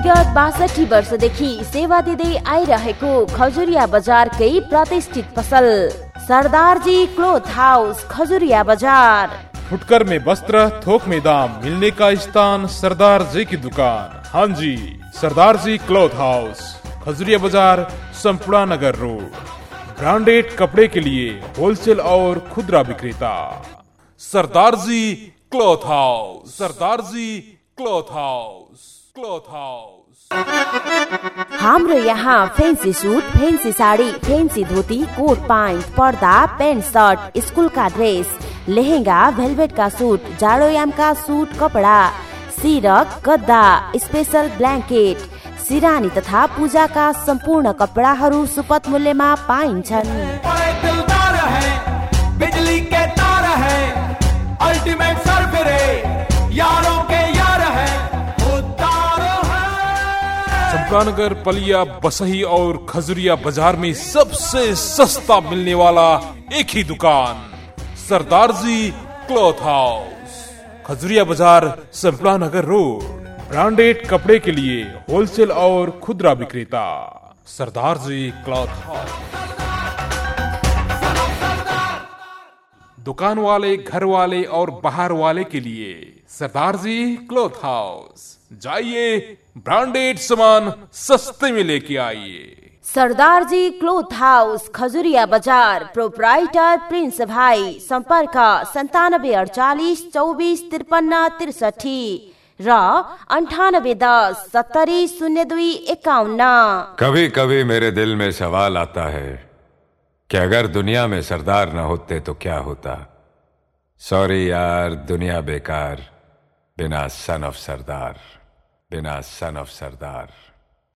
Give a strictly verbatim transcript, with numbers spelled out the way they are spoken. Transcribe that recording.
विगत बासठी वर्षदेखि सेवा दिँदै आइरहेको खजुरिया बजारकै प्रतिष्ठित पसल सरदारजी क्लोथ हाउस खजुरिया बाजार। फुटकर में वस्त्र थोक में दाम मिलने का स्थान सरदार जी की दुकान। हाँ जी, सरदार जी क्लॉथ हाउस खजुरिया बाजार, संपूर्ण नगर रोड। ब्रांडेड कपड़े के लिए होलसेल और खुदरा विक्रेता Sardar ji cloth house. Sardar ji cloth house cloth house. हाम्रो यहाँ fancy suit, fancy sari, fancy dhoti, coat pant, पर्दा, पेन्ट सर्ट, स्कूल का ड्रेस, लेहेंगा, वेलवेट का सूट, जाडोयाम का सूट कपडा, सिरक, गद्दा, स्पेशल ब्ल्याङ्केट, सिरानी तथा पूजाका सम्पूर्ण कपडाहरू सुपथ मूल्यमा पाइन्छन्। बिजली के तार है, अल्टीमेट सरफरे, यारों के यार है, चंपानगर, पलिया, बसही और खजुरिया बाजार में सबसे सस्ता मिलने वाला एक ही दुकान सरदार जी क्लॉथ हाउस खजुरिया बाजार, संपलानगर रोड। ब्रांडेड कपड़े के लिए होलसेल और खुदरा विक्रेता सरदार जी क्लॉथ हाउस। दुकान वाले, घर वाले और बाहर वाले के लिए सरदार जी क्लॉथ हाउस। जाइए, ब्रांडेड सामान सस्ते में लेके आइए। सरदार जी क्लोथ हाउस खजुरिया बाजार, प्रोप्राइटर प्रिंस भाई। संपर्क संतानब्बे अड़चालीस चौबीस तिरपन्न तिरसठी र अंठानब्बे दस सत्तरी शून्य दुई इक्यावन। कभी कभी मेरे दिल में सवाल आता है कि अगर दुनिया में सरदार न होते तो क्या होता। सॉरी यार, दुनिया बेकार बिना सन ऑफ सरदार, बिना सन ऑफ सरदार।